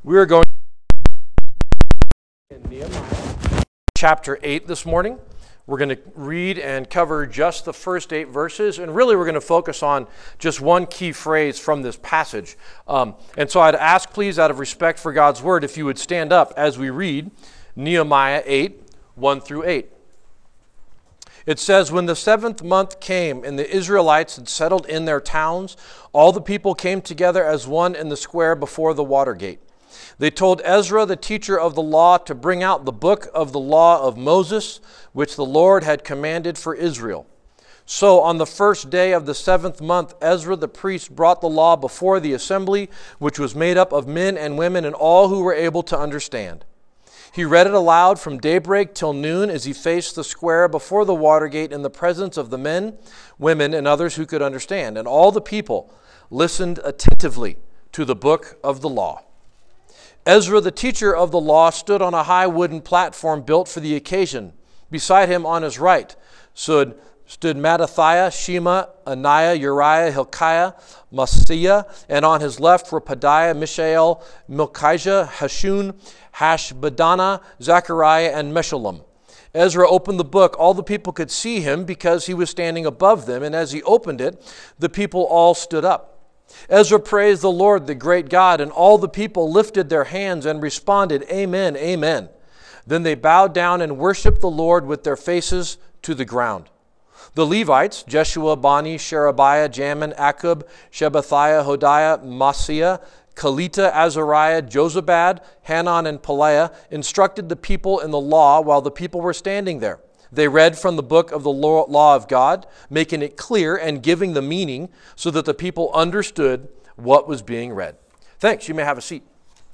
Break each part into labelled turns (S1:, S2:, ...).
S1: We are going in Nehemiah chapter 8 this morning. We're going to read and cover just the first 8 verses, and really we're going to focus on just one key phrase from this passage. And so I'd ask, please, out of respect for God's word, if you would stand up as we read Nehemiah 8, 1 through 8. It says, "When the 7th month came and the Israelites had settled in their towns, all the people came together as one in the square before the water gate. They told Ezra, the teacher of the law, to bring out the book of the law of Moses, which the Lord had commanded for Israel. So on the first day of the 7th month, Ezra the priest brought the law before the assembly, which was made up of men and women and all who were able to understand. He read it aloud from daybreak till noon as he faced the square before the water gate in the presence of the men, women, and others who could understand. And all the people listened attentively to the book of the law. Ezra, the teacher of the law, stood on a high wooden platform built for the occasion. Beside him on his right stood Mattithiah, Shema, Ananiah, Uriah, Hilkiah, Maaseiah, and on his left were Pedaiah, Mishael, Malchijah, Hashun, Hashbaddanah, Zechariah, and Meshullam. Ezra opened the book. All the people could see him because he was standing above them, and as he opened it, the people all stood up. Ezra praised the Lord, the great God, and all the people lifted their hands and responded, Amen, Amen. Then they bowed down and worshiped the Lord with their faces to the ground. The Levites, Jeshua, Bani, Sherebiah, Jamin, Akkub, Shebathiah, Hodiah, Maaseiah, Kelita, Azariah, Jozabad, Hanan, and Pelaiah, instructed the people in the law while the people were standing there. They read from the book of the law of God, making it clear and giving the meaning so that the people understood what was being read. Thanks. You may have a seat.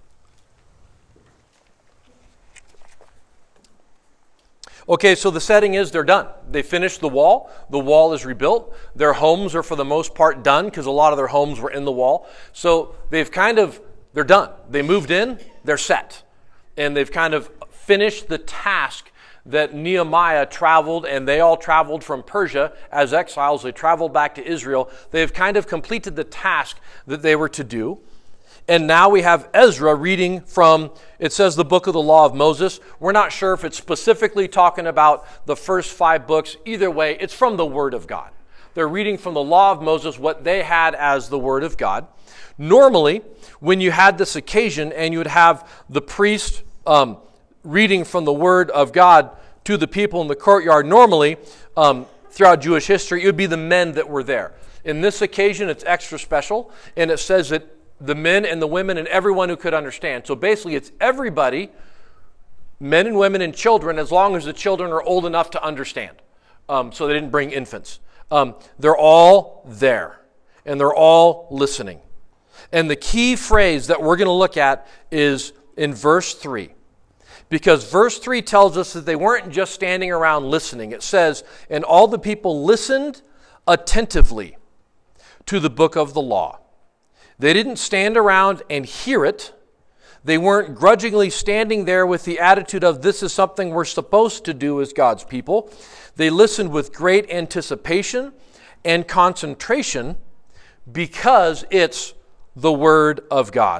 S1: Okay, so the setting is they're done. They finished the wall. The wall is rebuilt. Their homes are for the most part done because a lot of their homes were in the wall. So they're done. They moved in, they're set. And they've kind of finished the task that Nehemiah traveled, and they all traveled from Persia as exiles. They traveled back to Israel. They have kind of completed the task that they were to do. And now we have Ezra reading from, it says the book of the law of Moses. We're not sure if it's specifically talking about the first 5 books. Either way, it's from the Word of God. They're reading from the law of Moses, what they had as the Word of God. Normally, when you had this occasion and you would have the priest reading from the Word of God to the people in the courtyard, normally, throughout Jewish history, it would be the men that were there. In this occasion, it's extra special, and it says that the men and the women and everyone who could understand. So basically, it's everybody, men and women and children, as long as the children are old enough to understand. So they didn't bring infants. They're all there, and they're all listening. And the key phrase that we're going to look at is in verse 3. Because verse 3 tells us that they weren't just standing around listening. It says, and all the people listened attentively to the book of the law. They didn't stand around and hear it. They weren't grudgingly standing there with the attitude of this is something we're supposed to do as God's people. They listened with great anticipation and concentration because it's the Word of God.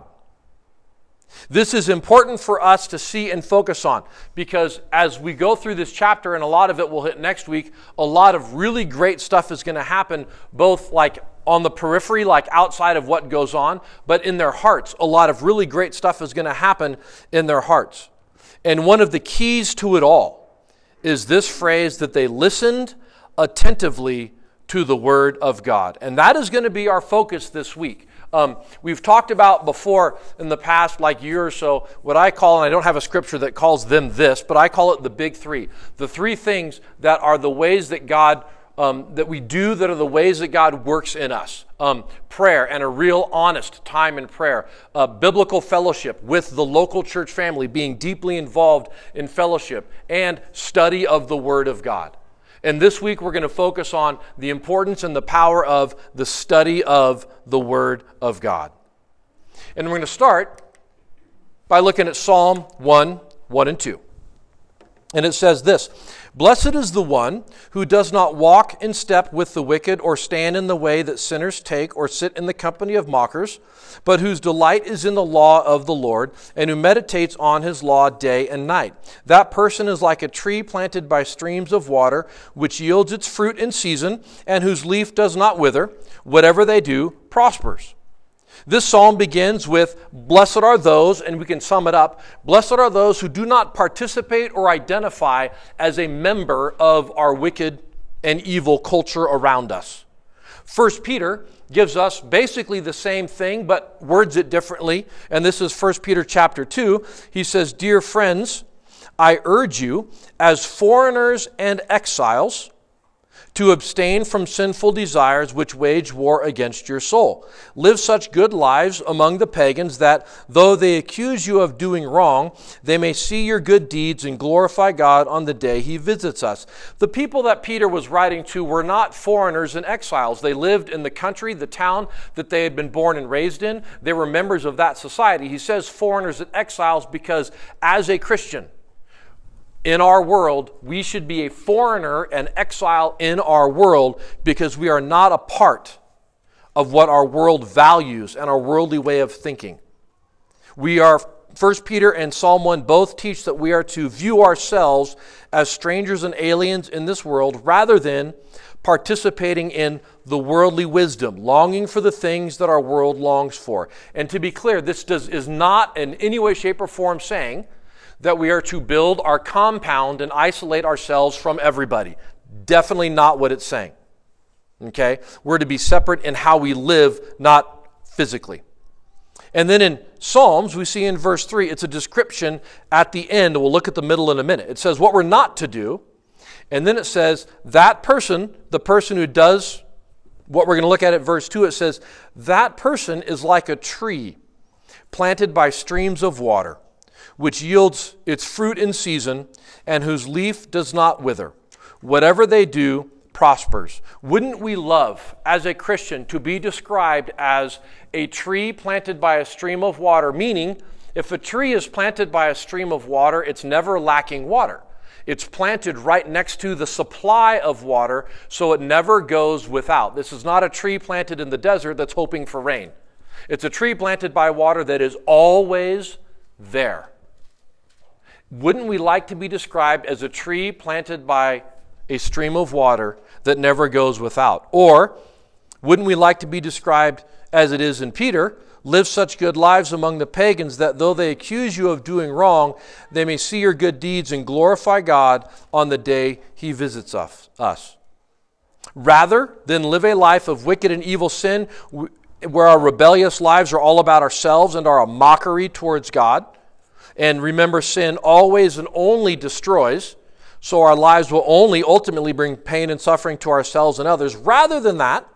S1: This is important for us to see and focus on because as we go through this chapter, and a lot of it will hit next week, a lot of really great stuff is going to happen, both like on the periphery, like outside of what goes on, but in their hearts. A lot of really great stuff is going to happen in their hearts. And one of the keys to it all is this phrase that they listened attentively to the Word of God. And that is going to be our focus this week. We've talked about before in the past like year or so what I call, and I don't have a scripture that calls them this, but I call it the big 3. The 3 things that are the ways that God, that we do that are the ways that God works in us. Prayer and a real honest time in prayer. Biblical fellowship with the local church family, being deeply involved in fellowship, and study of the Word of God. And this week we're going to focus on the importance and the power of the study of the Word of God. And we're going to start by looking at Psalm 1, 1 and 2. And it says this, "Blessed is the one who does not walk in step with the wicked, or stand in the way that sinners take, or sit in the company of mockers, but whose delight is in the law of the Lord, and who meditates on his law day and night. That person is like a tree planted by streams of water, which yields its fruit in season, and whose leaf does not wither. Whatever they do prospers." This psalm begins with, "Blessed are those," and we can sum it up, "Blessed are those who do not participate or identify as a member of our wicked and evil culture around us." 1 Peter gives us basically the same thing, but words it differently. And this is 1 Peter chapter 2. He says, "Dear friends, I urge you, as foreigners and exiles, to abstain from sinful desires which wage war against your soul. Live such good lives among the pagans that, though they accuse you of doing wrong, they may see your good deeds and glorify God on the day he visits us." The people that Peter was writing to were not foreigners and exiles. They lived in the country, the town that they had been born and raised in. They were members of that society. He says foreigners and exiles because as a Christian, in our world, we should be a foreigner and exile in our world because we are not a part of what our world values and our worldly way of thinking. We are, 1 Peter and Psalm 1 both teach that we are to view ourselves as strangers and aliens in this world rather than participating in the worldly wisdom, longing for the things that our world longs for. And to be clear, this is not in any way, shape, or form saying that we are to build our compound and isolate ourselves from everybody. Definitely not what it's saying. Okay? We're to be separate in how we live, not physically. And then in Psalms, we see in verse 3, it's a description at the end. We'll look at the middle in a minute. It says what we're not to do. And then it says that person, the person who does what we're going to look at verse 2, it says, that person is like a tree planted by streams of water, which yields its fruit in season, and whose leaf does not wither. Whatever they do prospers. Wouldn't we love, as a Christian, to be described as a tree planted by a stream of water? Meaning, if a tree is planted by a stream of water, it's never lacking water. It's planted right next to the supply of water, so it never goes without. This is not a tree planted in the desert that's hoping for rain. It's a tree planted by water that is always there. Wouldn't we like to be described as a tree planted by a stream of water that never goes without? Or wouldn't we like to be described as it is in Peter, live such good lives among the pagans that though they accuse you of doing wrong, they may see your good deeds and glorify God on the day he visits us. Rather than live a life of wicked and evil sin where our rebellious lives are all about ourselves and are a mockery towards God. And remember, sin always and only destroys, so our lives will only ultimately bring pain and suffering to ourselves and others. Rather than that,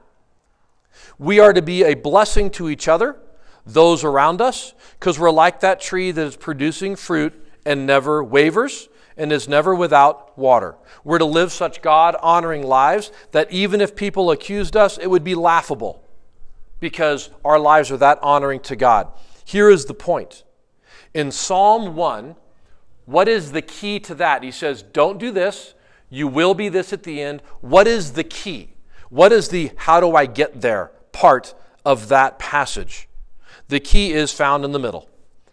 S1: we are to be a blessing to each other, those around us, because we're like that tree that is producing fruit and never wavers and is never without water. We're to live such God-honoring lives that even if people accused us, it would be laughable because our lives are that honoring to God. Here is the point. In Psalm 1, what is the key to that? He says, don't do this. You will be this at the end. What is the key? What is the how do I get there part of that passage? The key is found in the middle.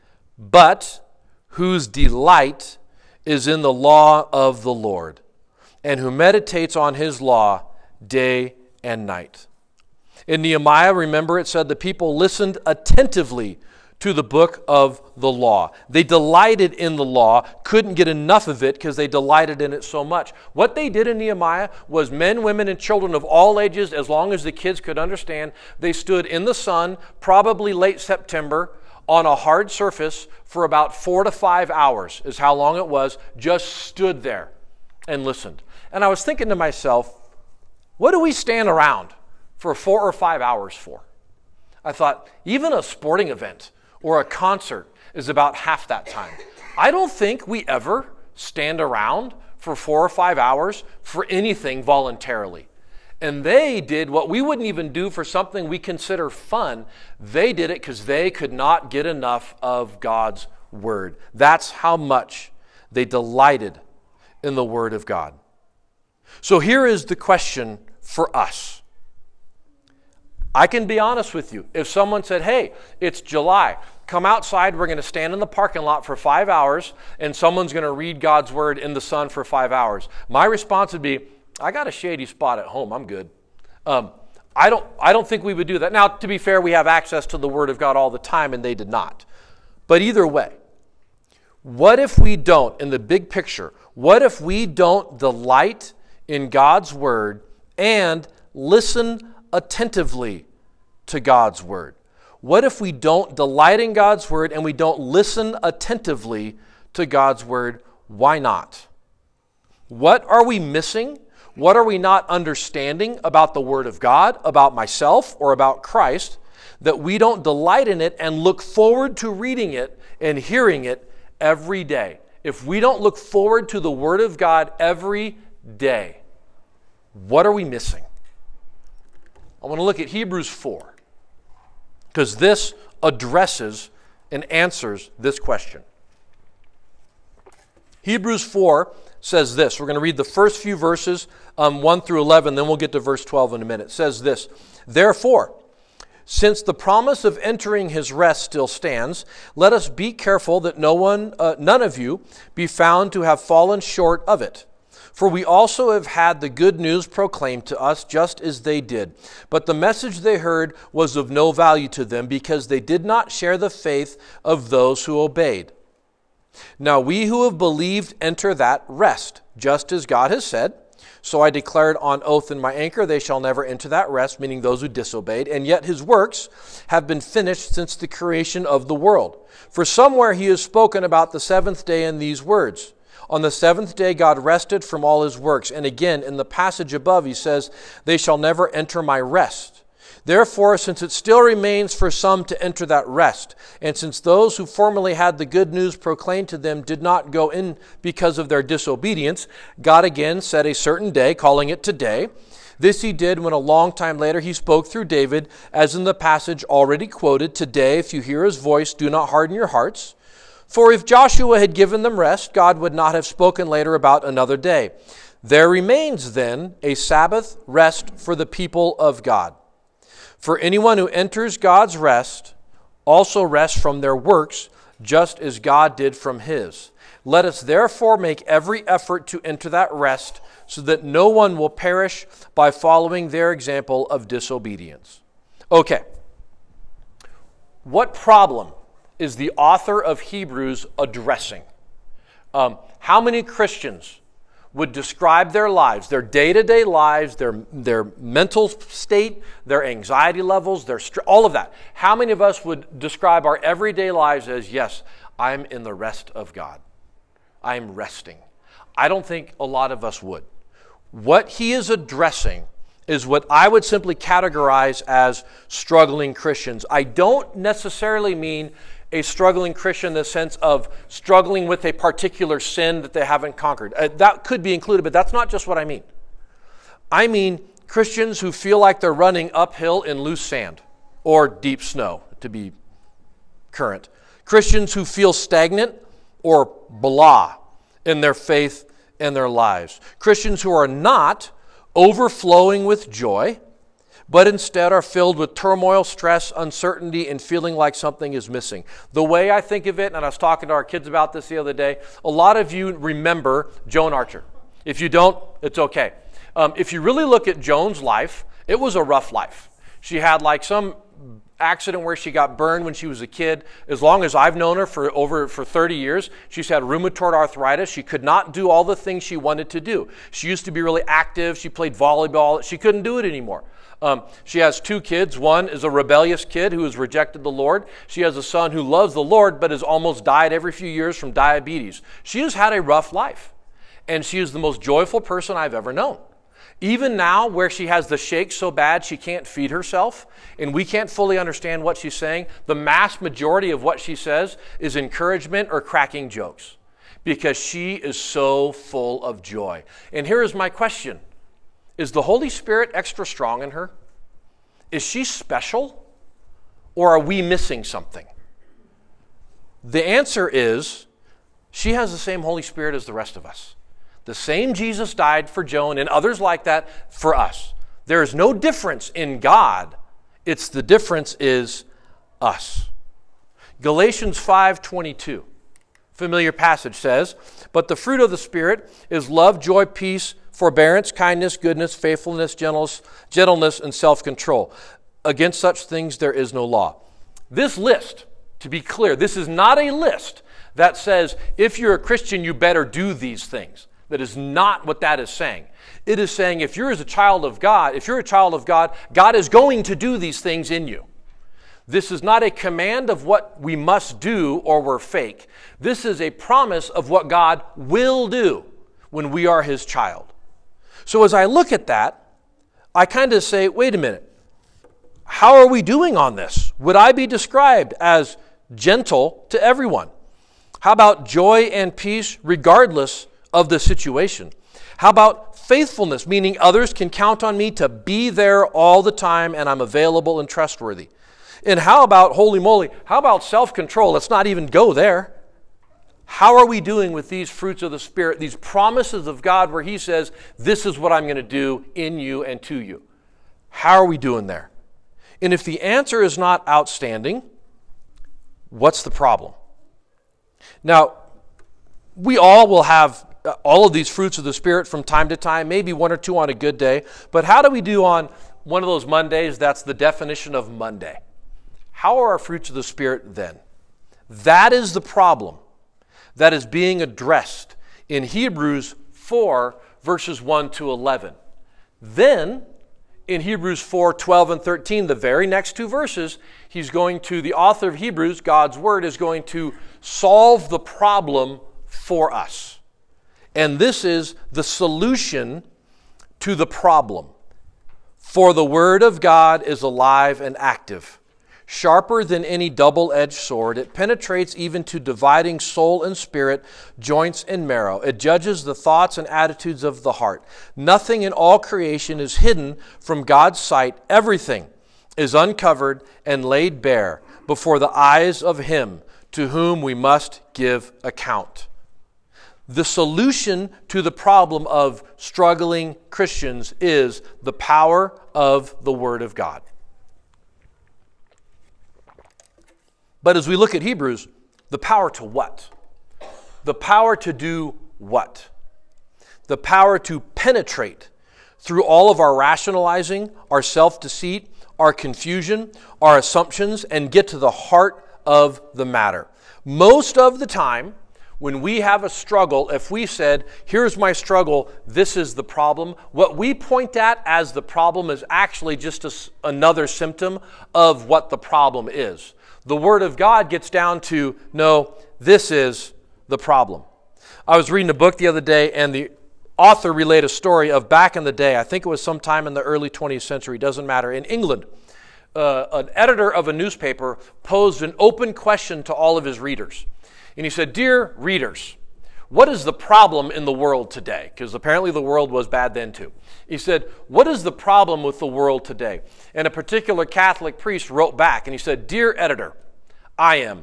S1: But whose delight is in the law of the Lord, and who meditates on his law day and night. In Nehemiah, remember it said the people listened attentively to the book of the law. They delighted in the law, couldn't get enough of it because they delighted in it so much. What they did in Nehemiah was men, women, and children of all ages, as long as the kids could understand, they stood in the sun, probably late September, on a hard surface for about 4 to 5 hours is how long it was, just stood there and listened. And I was thinking to myself, what do we stand around for 4 or 5 hours for? I thought, even a sporting event or a concert is about half that time. I don't think we ever stand around for 4 or 5 hours for anything voluntarily. And they did what we wouldn't even do for something we consider fun. They did it because they could not get enough of God's word. That's how much they delighted in the Word of God. So here is the question for us. I can be honest with you. If someone said, hey, it's July, come outside, we're going to stand in the parking lot for 5 hours, and someone's going to read God's Word in the sun for 5 hours. My response would be, I got a shady spot at home, I'm good. I don't think we would do that. Now, to be fair, we have access to the Word of God all the time, and they did not. But either way, what if we don't, in the big picture, what if we don't delight in God's Word and listen attentively to God's Word? What if we don't delight in God's Word and we don't listen attentively to God's Word? Why not? What are we missing? What are we not understanding about the Word of God, about myself, or about Christ, that we don't delight in it and look forward to reading it and hearing it every day? If we don't look forward to the Word of God every day, what are we missing? I want to look at Hebrews 4, because this addresses and answers this question. Hebrews 4 says this. We're going to read the first few verses, 1 through 11, then we'll get to verse 12 in a minute. It says this, therefore, since the promise of entering his rest still stands, let us be careful that none of you be found to have fallen short of it. For we also have had the good news proclaimed to us just as they did. But the message they heard was of no value to them because they did not share the faith of those who obeyed. Now we who have believed enter that rest, just as God has said. So I declared on oath in my anchor, they shall never enter that rest, meaning those who disobeyed. And yet his works have been finished since the creation of the world. For somewhere he has spoken about the seventh day in these words. On the seventh day God rested from all his works. And again, in the passage above, he says, they shall never enter my rest. Therefore, since it still remains for some to enter that rest, and since those who formerly had the good news proclaimed to them did not go in because of their disobedience, God again set a certain day, calling it today. This he did when a long time later he spoke through David, as in the passage already quoted, today, if you hear his voice, do not harden your hearts. For if Joshua had given them rest, God would not have spoken later about another day. There remains then a Sabbath rest for the people of God. For anyone who enters God's rest also rests from their works, just as God did from his. Let us therefore make every effort to enter that rest, so that no one will perish by following their example of disobedience. Okay. What problem is the author of Hebrews addressing? How many Christians would describe their lives, their day-to-day lives, their mental state, their anxiety levels, all of that? How many of us would describe our everyday lives as, yes, I'm in the rest of God. I'm resting. I don't think a lot of us would. What he is addressing is what I would simply categorize as struggling Christians. I don't necessarily mean a struggling Christian in the sense of struggling with a particular sin that they haven't conquered. That could be included, but that's not just what I mean. I mean Christians who feel like they're running uphill in loose sand or deep snow, to be current. Christians who feel stagnant or blah in their faith and their lives. Christians who are not overflowing with joy, but instead are filled with turmoil, stress, uncertainty, and feeling like something is missing. The way I think of it, and I was talking to our kids about this the other day, a lot of you remember Joan Archer. If you don't, it's okay. If you really look at Joan's life, it was a rough life. She had like some accident where she got burned when she was a kid. As long as I've known her for 30 years, she's had rheumatoid arthritis. She could not do all the things she wanted to do. She used to be really active. She played volleyball. She couldn't do it anymore. She has 2 kids. One is a rebellious kid who has rejected the Lord. She has a son who loves the Lord but has almost died every few years from diabetes. She has had a rough life, and she is the most joyful person I've ever known. Even now, where she has the shakes so bad she can't feed herself, and we can't fully understand what she's saying, the mass majority of what she says is encouragement or cracking jokes because she is so full of joy. And here is my question. Is the Holy Spirit extra strong in her? Is she special? Or are we missing something? The answer is she has the same Holy Spirit as the rest of us. The same Jesus died for Joan and others like that for us. There is no difference in God. It's the difference is us. Galatians 5:22, familiar passage says, "But the fruit of the Spirit is love, joy, peace, forbearance, kindness, goodness, faithfulness, gentleness, and self-control. Against such things there is no law." This list, to be clear, this is not a list that says, if you're a Christian, you better do these things. That is not what that is saying. It is saying if you're a child of God, God is going to do these things in you. This is not a command of what we must do or we're fake. This is a promise of what God will do when we are his child. So as I look at that, I kind of say, wait a minute. How are we doing on this? Would I be described as gentle to everyone? How about joy and peace regardless of the situation? How about faithfulness, meaning others can count on me to be there all the time and I'm available and trustworthy? And how about, holy moly, how about self-control? Let's not even go there. How are we doing with these fruits of the Spirit, these promises of God where he says, this is what I'm going to do in you and to you? How are we doing there? And if the answer is not outstanding, what's the problem? Now, we all will have all of these fruits of the Spirit from time to time, maybe one or two on a good day. But how do we do on one of those Mondays? That's the definition of Monday. How are our fruits of the Spirit then? That is the problem that is being addressed in Hebrews 4, verses 1 to 11. Then, in Hebrews 4, 12 and 13, the very next two verses, the author of Hebrews, God's Word, is going to solve the problem for us. And this is the solution to the problem. For the Word of God is alive and active, sharper than any double-edged sword. It penetrates even to dividing soul and spirit, joints and marrow. It judges the thoughts and attitudes of the heart. Nothing in all creation is hidden from God's sight. Everything is uncovered and laid bare before the eyes of him to whom we must give account. The solution to the problem of struggling Christians is the power of the Word of God. But as we look at Hebrews, the power to what? The power to do what? The power to penetrate through all of our rationalizing, our self-deceit, our confusion, our assumptions, and get to the heart of the matter. Most of the time, when we have a struggle, if we said, here's my struggle, this is the problem, what we point at as the problem is actually just another symptom of what the problem is. The Word of God gets down to, no, this is the problem. I was reading a book the other day, and the author relayed a story of back in the day, I think it was sometime in the early 20th century, doesn't matter, in England. An editor of a newspaper posed an open question to all of his readers. And he said, "Dear readers, what is the problem in the world today?" Because apparently the world was bad then too. He said, "What is the problem with the world today?" And a particular Catholic priest wrote back and he said, "Dear editor, I am."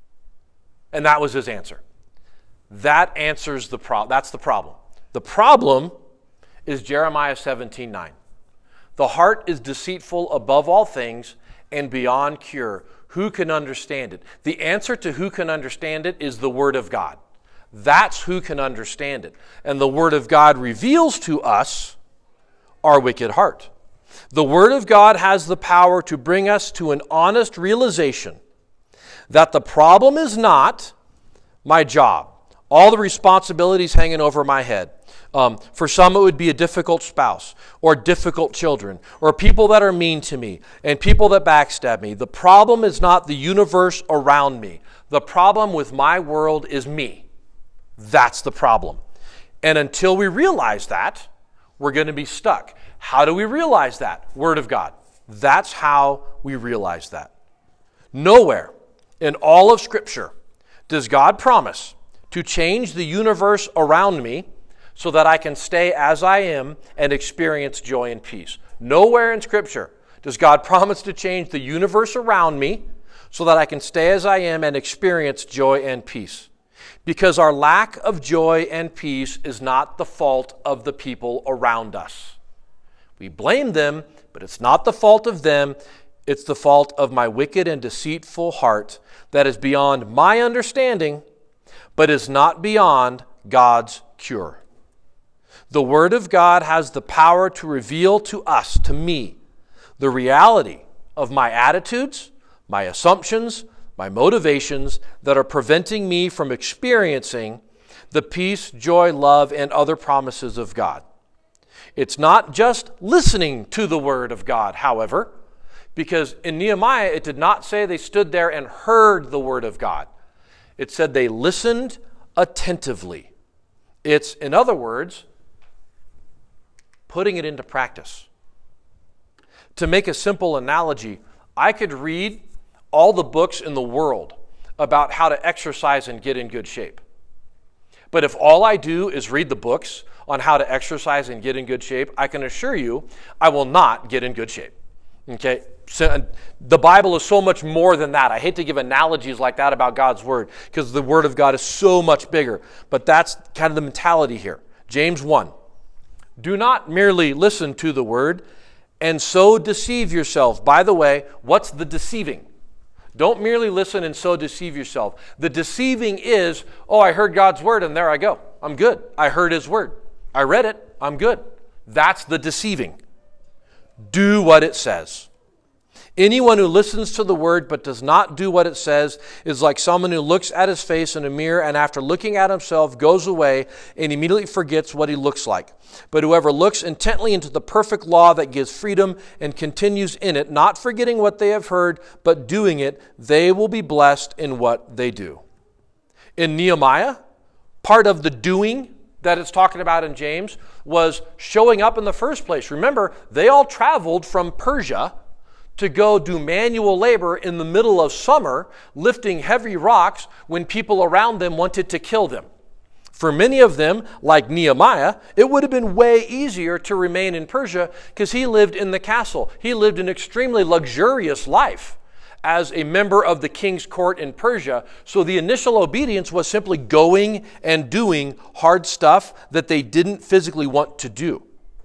S1: And that was his answer. That answers the problem. That's the problem. The problem is Jeremiah 17:9. The heart is deceitful above all things and beyond cure. Who can understand it? The answer to who can understand it is the Word of God. That's who can understand it. And the Word of God reveals to us our wicked heart. The Word of God has the power to bring us to an honest realization that the problem is not my job, all the responsibilities hanging over my head. For some, it would be a difficult spouse or difficult children or people that are mean to me and people that backstab me. The problem is not the universe around me. The problem with my world is me. That's the problem. And until we realize that, we're going to be stuck. How do we realize that? Word of God. That's how we realize that. Nowhere in all of Scripture does God promise to change the universe around me so that I can stay as I am and experience joy and peace. Nowhere in Scripture does God promise to change the universe around me so that I can stay as I am and experience joy and peace. because our lack of joy and peace is not the fault of the people around us. We blame them, but it's not the fault of them. It's the fault of my wicked and deceitful heart that is beyond my understanding, but is not beyond God's cure. The Word of God has the power to reveal to us, to me, the reality of my attitudes, my assumptions, my motivations that are preventing me from experiencing the peace, joy, love, and other promises of God. It's not just listening to the Word of God, however, because in Nehemiah it did not say they stood there and heard the Word of God. It said they listened attentively. It's, in other words, putting it into practice. To make a simple analogy, I could read all the books in the world about how to exercise and get in good shape. But if all I do is read the books on how to exercise and get in good shape, I can assure you I will not get in good shape. Okay? So, the Bible is so much more than that. I hate to give analogies like that about God's Word because the Word of God is so much bigger. But that's kind of the mentality here. James 1. Do not merely listen to the Word and so deceive yourselves. By the way, what's the deceiving? Don't merely listen and so deceive yourself. The deceiving is, oh, I heard God's Word and there I go. I'm good. I heard His Word. I read it. I'm good. That's the deceiving. Do what it says. Anyone who listens to the Word but does not do what it says is like someone who looks at his face in a mirror and after looking at himself goes away and immediately forgets what he looks like. But whoever looks intently into the perfect law that gives freedom and continues in it, not forgetting what they have heard, but doing it, they will be blessed in what they do. In Nehemiah, part of the doing that it's talking about in James was showing up in the first place. Remember, they all traveled from Persia to go do manual labor in the middle of summer, lifting heavy rocks when people around them wanted to kill them. For many of them, like Nehemiah, it would have been way easier to remain in Persia because he lived in the castle. He lived an extremely luxurious life as a member of the king's court in Persia. So the initial obedience was simply going and doing hard stuff that they didn't physically want to do.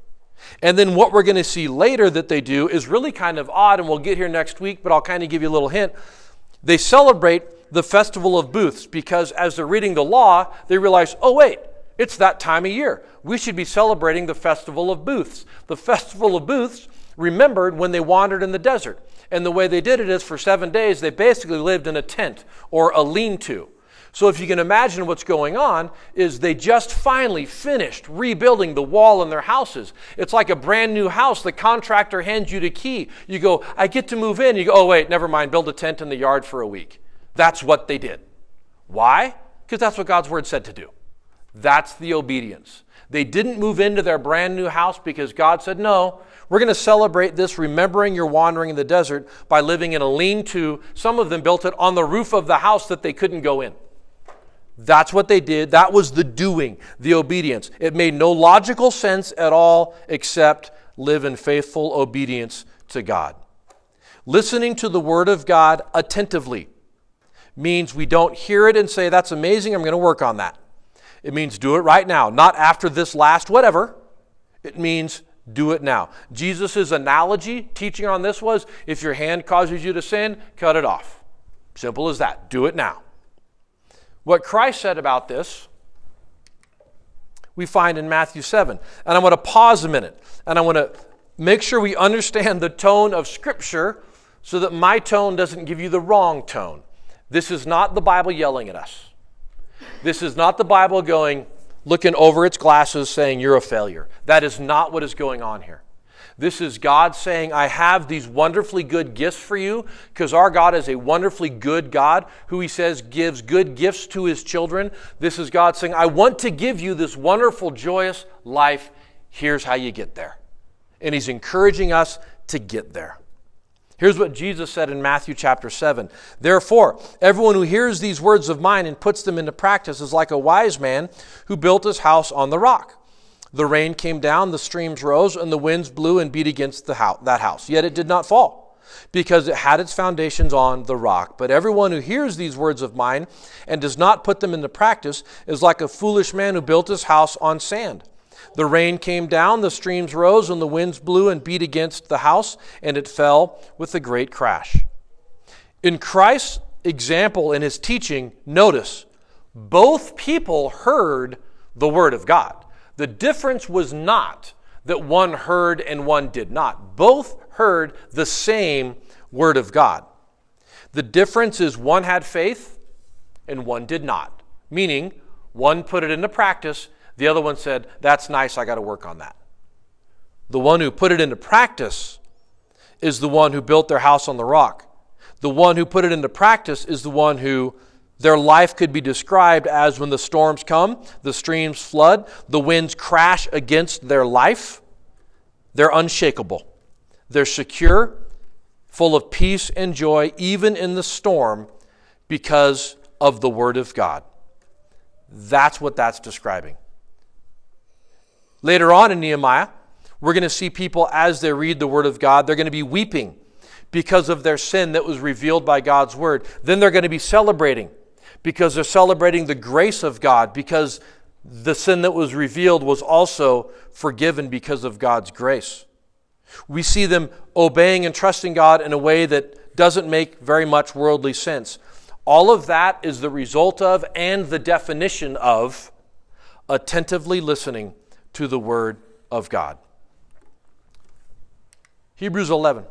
S1: And then what we're going to see later that they do is really kind of odd, and we'll get here next week, but I'll kind of give you a little hint. They celebrate the Festival of Booths because as they're reading the law, they realize, oh wait, it's that time of year. We should be celebrating the Festival of Booths. The Festival of Booths remembered when they wandered in the desert. And the way they did it is for 7 days, they basically lived in a tent or a lean-to. So if you can imagine what's going on is they just finally finished rebuilding the wall in their houses. It's like a brand new house. The contractor hands you the key. You go, I get to move in. You go, oh wait, never mind, build a tent in the yard for a week. That's what they did. Why? Because that's what God's Word said to do. That's the obedience. They didn't move into their brand new house because God said, no, we're going to celebrate this, remembering your wandering in the desert by living in a lean-to. Some of them built it on the roof of the house that they couldn't go in. That's what they did. That was the doing, the obedience. It made no logical sense at all except live in faithful obedience to God. Listening to the Word of God attentively means we don't hear it and say, that's amazing, I'm going to work on that. It means do it right now, not after this last whatever. It means do it now. Jesus' analogy, teaching on this was, if your hand causes you to sin, cut it off. Simple as that. Do it now. What Christ said about this, we find in Matthew 7. And I want to pause a minute, and I want to make sure we understand the tone of Scripture so that my tone doesn't give you the wrong tone. This is not the Bible yelling at us. This is not the Bible going, looking over its glasses saying you're a failure. That is not what is going on here. This is God saying, I have these wonderfully good gifts for you, because our God is a wonderfully good God who He says gives good gifts to His children. This is God saying, I want to give you this wonderful, joyous life. Here's how you get there. And He's encouraging us to get there. Here's what Jesus said in Matthew chapter 7. Therefore, everyone who hears these words of mine and puts them into practice is like a wise man who built his house on the rock. The rain came down, the streams rose, and the winds blew and beat against that house. Yet it did not fall, because it had its foundations on the rock. But everyone who hears these words of mine and does not put them into practice is like a foolish man who built his house on sand. The rain came down, the streams rose, and the winds blew and beat against the house, and it fell with a great crash. In Christ's example in his teaching, notice, both people heard the word of God. The difference was not that one heard and one did not. Both heard the same word of God. The difference is one had faith and one did not. Meaning, one put it into practice, the other one said, that's nice, I got to work on that. The one who put it into practice is the one who built their house on the rock. The one who put it into practice is the one who their life could be described as when the storms come, the streams flood, the winds crash against their life. They're unshakable. They're secure, full of peace and joy, even in the storm, because of the Word of God. That's what that's describing. Later on in Nehemiah, we're going to see people as they read the Word of God, they're going to be weeping because of their sin that was revealed by God's Word. Then they're going to be celebrating because they're celebrating the grace of God, because the sin that was revealed was also forgiven because of God's grace. We see them obeying and trusting God in a way that doesn't make very much worldly sense. All of that is the result of and the definition of attentively listening to the Word of God. Hebrews 11.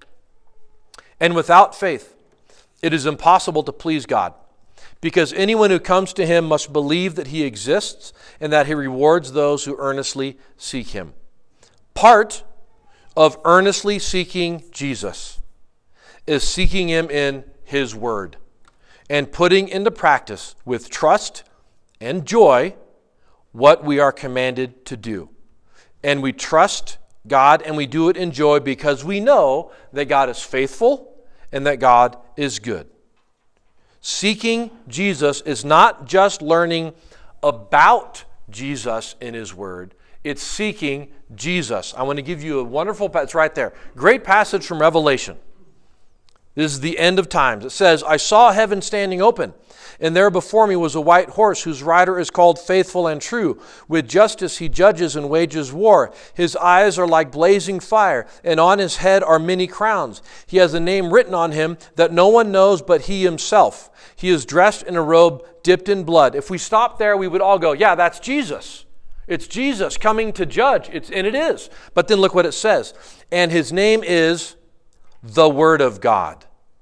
S1: And without faith, it is impossible to please God, because anyone who comes to him must believe that he exists and that he rewards those who earnestly seek him. Part of earnestly seeking Jesus is seeking him in his word and putting into practice with trust and joy what we are commanded to do. And we trust God and we do it in joy because we know that God is faithful and that God is good. Seeking Jesus is not just learning about Jesus in his word. It's seeking Jesus. I want to give you a wonderful, it's right there. Great passage from Revelation. This is the end of times. It says, I saw heaven standing open, and there before me was a white horse whose rider is called Faithful and True. With justice he judges and wages war. His eyes are like blazing fire, and on his head are many crowns. He has a name written on him that no one knows but he himself. He is dressed in a robe dipped in blood. If we stop there, we would all go, yeah, that's Jesus. It's Jesus coming to judge. And it is. But then look what it says. And his name is the Word of God.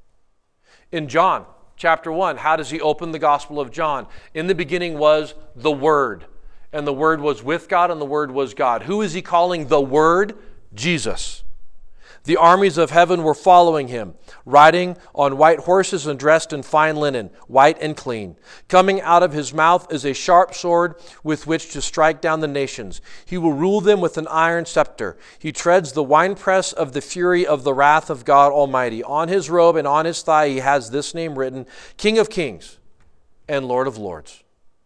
S1: In John chapter 1, how does he open the Gospel of John? In the beginning was the Word, and the Word was with God, and the Word was God. Who is he calling the Word? Jesus. The armies of heaven were following him, riding on white horses and dressed in fine linen, white and clean. Coming out of his mouth is a sharp sword with which to strike down the nations. He will rule them with an iron scepter. He treads the winepress of the fury of the wrath of God Almighty. On his robe and on his thigh he has this name written, King of Kings and Lord of Lords.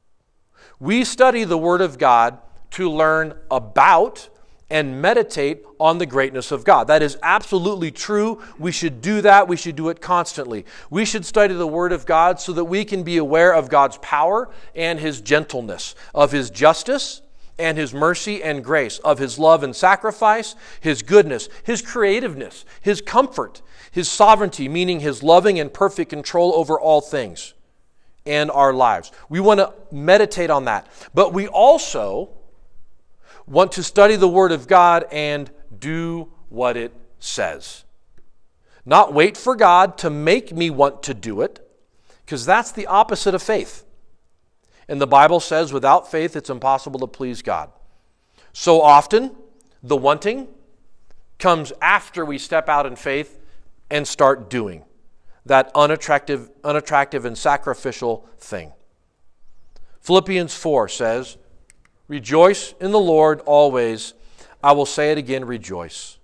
S1: We study the Word of God to learn about and meditate on the greatness of God. That is absolutely true. We should do that. We should do it constantly. We should study the Word of God so that we can be aware of God's power and his gentleness, of his justice and his mercy and grace, of his love and sacrifice, his goodness, his creativeness, his comfort, his sovereignty, meaning his loving and perfect control over all things and our lives. We want to meditate on that. But we also want to study the Word of God and do what it says. Not wait for God to make me want to do it, because that's the opposite of faith. And the Bible says without faith it's impossible to please God. So often, the wanting comes after we step out in faith and start doing that unattractive and sacrificial thing. Philippians 4 says, Rejoice in the Lord always. I will say it again, rejoice.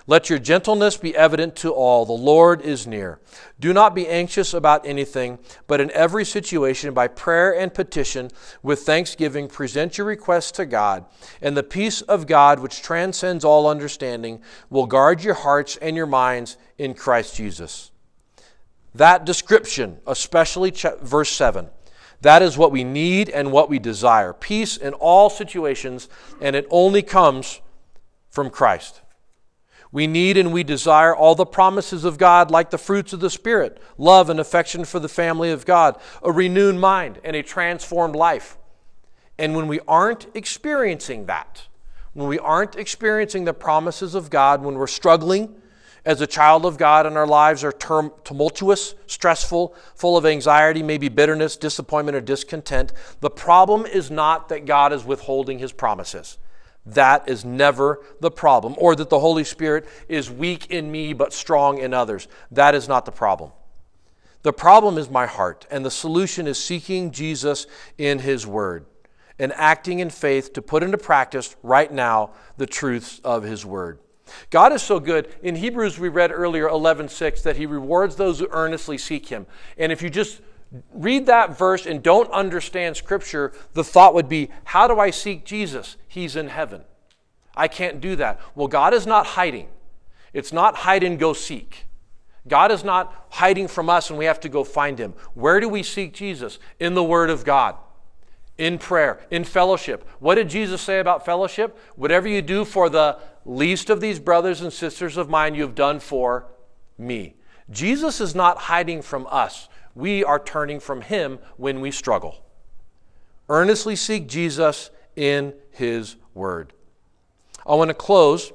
S1: Let your gentleness be evident to all. The Lord is near. Do not be anxious about anything, but in every situation, by prayer and petition, with thanksgiving, present your requests to God. And the peace of God, which transcends all understanding, will guard your hearts and your minds in Christ Jesus. That description, especially verse 7, that is what we need and what we desire. Peace in all situations, and it only comes from Christ. We need and we desire all the promises of God, like the fruits of the Spirit, love and affection for the family of God, a renewed mind, and a transformed life. And when we aren't experiencing that, when we aren't experiencing the promises of God, when we're struggling as a child of God and our lives are tumultuous, stressful, full of anxiety, maybe bitterness, disappointment, or discontent, the problem is not that God is withholding His promises. That is never the problem. Or that the Holy Spirit is weak in me but strong in others. That is not the problem. The problem is my heart, and the solution is seeking Jesus in His Word and acting in faith to put into practice right now the truths of His Word. God is so good. In Hebrews, we read earlier, 11:6, that He rewards those who earnestly seek Him. And if you just read that verse and don't understand Scripture, the thought would be, how do I seek Jesus? He's in heaven. I can't do that. Well, God is not hiding. It's not hide and go seek. God is not hiding from us and we have to go find Him. Where do we seek Jesus? In the Word of God, in prayer, in fellowship. What did Jesus say about fellowship? Whatever you do for the least of these brothers and sisters of mine, you've done for me. Jesus is not hiding from us. We are turning from Him when we struggle. Earnestly seek Jesus in His Word. I want to close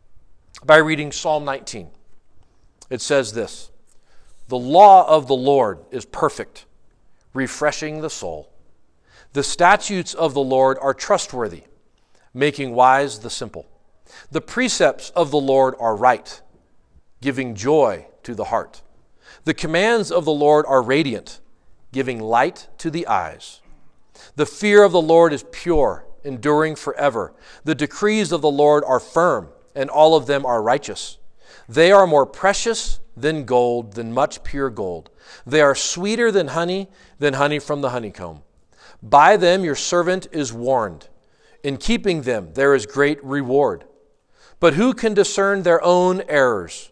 S1: by reading Psalm 19. It says this: "The law of the Lord is perfect, refreshing the soul. The statutes of the Lord are trustworthy, making wise the simple. The precepts of the Lord are right, giving joy to the heart. The commands of the Lord are radiant, giving light to the eyes. The fear of the Lord is pure, enduring forever. The decrees of the Lord are firm, and all of them are righteous. They are more precious than gold, than much pure gold. They are sweeter than honey from the honeycomb. By them your servant is warned. In keeping them there is great reward. But who can discern their own errors?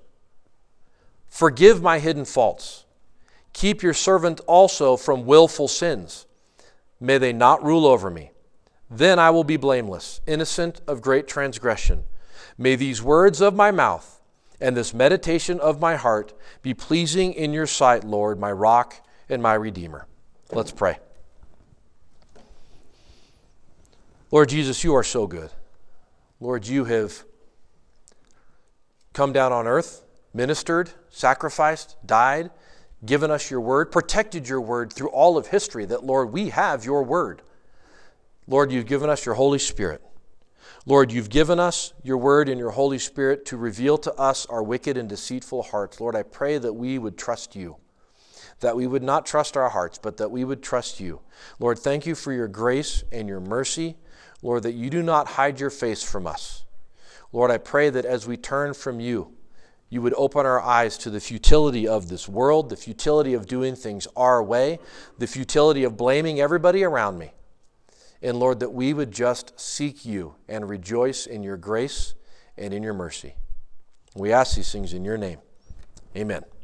S1: Forgive my hidden faults. Keep your servant also from willful sins. May they not rule over me. Then I will be blameless, innocent of great transgression. May these words of my mouth and this meditation of my heart be pleasing in your sight, Lord, my rock and my redeemer." Let's pray. Lord Jesus, you are so good. Lord, you have come down on earth, ministered, sacrificed, died, given us your word, protected your word through all of history, that, Lord, we have your word. Lord, you've given us your Holy Spirit. Lord, you've given us your word and your Holy Spirit to reveal to us our wicked and deceitful hearts. Lord, I pray that we would trust you, that we would not trust our hearts, but that we would trust you. Lord, thank you for your grace and your mercy. Lord, that you do not hide your face from us. Lord, I pray that as we turn from you, you would open our eyes to the futility of this world, the futility of doing things our way, the futility of blaming everybody around me. And Lord, that we would just seek you and rejoice in your grace and in your mercy. We ask these things in your name. Amen.